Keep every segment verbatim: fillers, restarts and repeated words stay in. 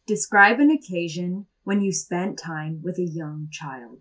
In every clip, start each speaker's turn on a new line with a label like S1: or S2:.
S1: Describe an occasion when you spent time with a young child.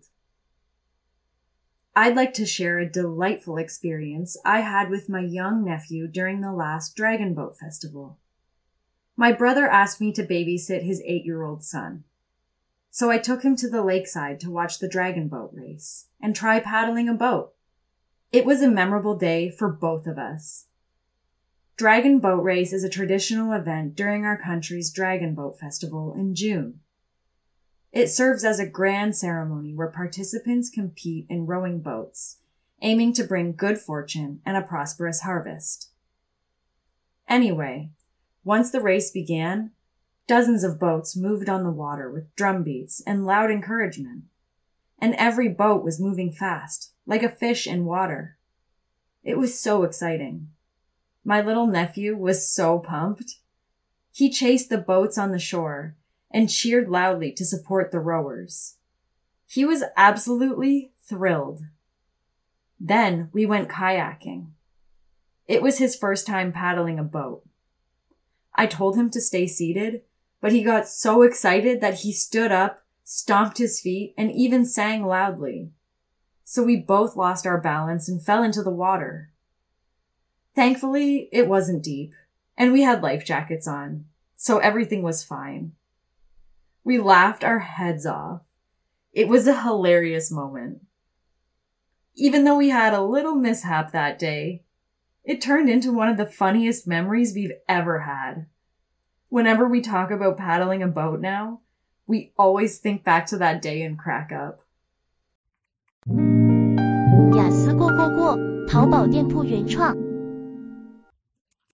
S1: I'd like to share a delightful experience I had with my young nephew during the last Dragon Boat Festival. My brother asked me to babysit his eight-year-old son. So I took him to the lakeside to watch the dragon boat race and try paddling a boat. It was a memorable day for both of us. Dragon Boat Race is a traditional event during our country's Dragon Boat Festival in June. It serves as a grand ceremony where participants compete in rowing boats, aiming to bring good fortune and a prosperous harvest. Anyway, once the race began, dozens of boats moved on the water with drum beats and loud encouragement. And every boat was moving fast, like a fish in water. It was so exciting. My little nephew was so pumped. He chased the boats on the shore and cheered loudly to support the rowers. He was absolutely thrilled. Then we went kayaking. It was his first time paddling a boat. I told him to stay seated, but he got so excited that he stood up, stomped his feet, and even sang loudly. So we both lost our balance and fell into the water. Thankfully, it wasn't deep, and we had life jackets on, so everything was fine. We laughed our heads off. It was a hilarious moment. Even though we had a little mishap that day, it turned into one of the funniest memories we've ever had. Whenever we talk about paddling a boat now, we always think back to that day and crack up.
S2: 雅思过过过，淘宝店铺原创。